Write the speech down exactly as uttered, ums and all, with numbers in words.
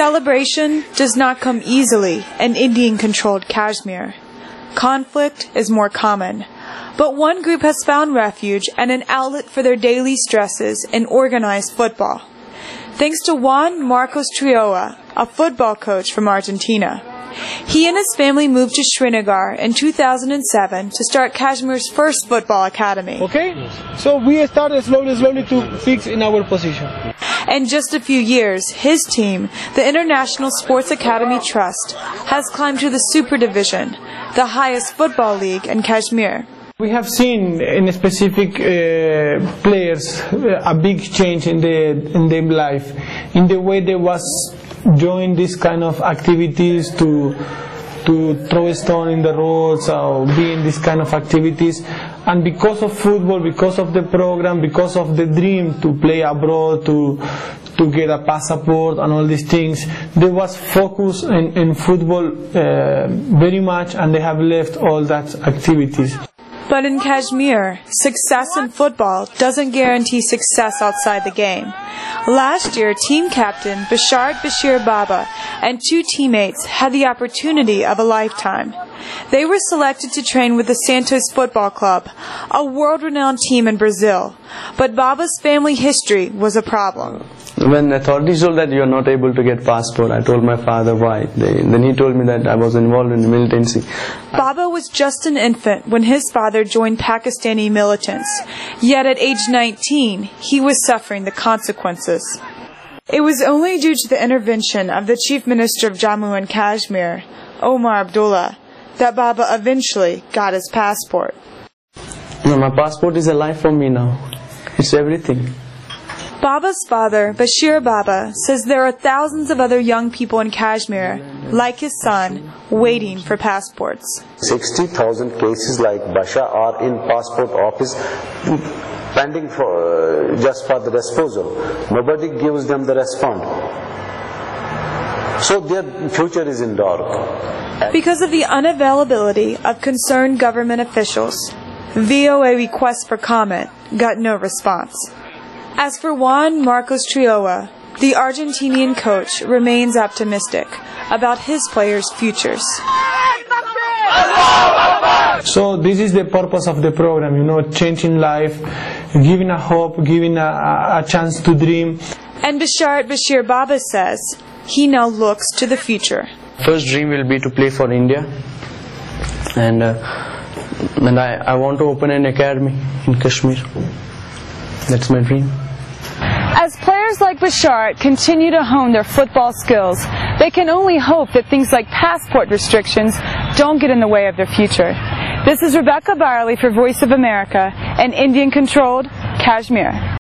Celebration does not come easily in Indian-controlled Kashmir. Conflict is more common. But one group has found refuge and an outlet for their daily stresses in organized football. Thanks to Juan Marcos Trioa, a football coach from Argentina. He and his family moved to Srinagar in two thousand seven to start Kashmir's first football academy. Okay, so we started slowly, slowly to fix in our position. In just a few years, his team, the International Sports Academy Trust, has climbed to the Super Division, the highest football league in Kashmir. We have seen in specific uh, players uh, a big change in their in their life, in the way they was doing this kind of activities to to throw a stone in the roads or be in this kind of activities. And because of football, because of the program, because of the dream to play abroad, to to get a passport and all these things, they was focused in, in football uh, very much, and they have left all that activities. But in Kashmir, success in football doesn't guarantee success outside the game. Last year, team captain Bisharat Bashir Baba and two teammates had the opportunity of a lifetime. They were selected to train with the Santos Football Club, a world-renowned team in Brazil. But Baba's family history was a problem. When authorities told that you are not able to get passport, I told my father why. They, then he told me that I was involved in the militancy. Baba was just an infant when his father joined Pakistani militants. Yet at age nineteen, he was suffering the consequences. It was only due to the intervention of the Chief Minister of Jammu and Kashmir, Omar Abdullah, that Baba eventually got his passport. No, my passport is a life for me now. It's everything. Baba's father, Bashir Baba, says there are thousands of other young people in Kashmir, like his son, waiting for passports. sixty thousand cases like Basha are in passport office pending for uh, just for the disposal. Nobody gives them the response. So their future is in dark. Because of the unavailability of concerned government officials, V O A requests for comment got no response. As for Juan Marcos Trioa, the Argentinian coach remains optimistic about his players' futures. So this is the purpose of the program, you know, changing life, giving a hope, giving a, a chance to dream. And Bisharat Bashir Baba says he now looks to the future. First dream will be to play for India, and uh, and I, I want to open an academy in Kashmir. That's my dream. As players like Bisharat continue to hone their football skills, they can only hope that things like passport restrictions don't get in the way of their future. This is Rebecca Byerly for Voice of America in Indian-controlled Kashmir.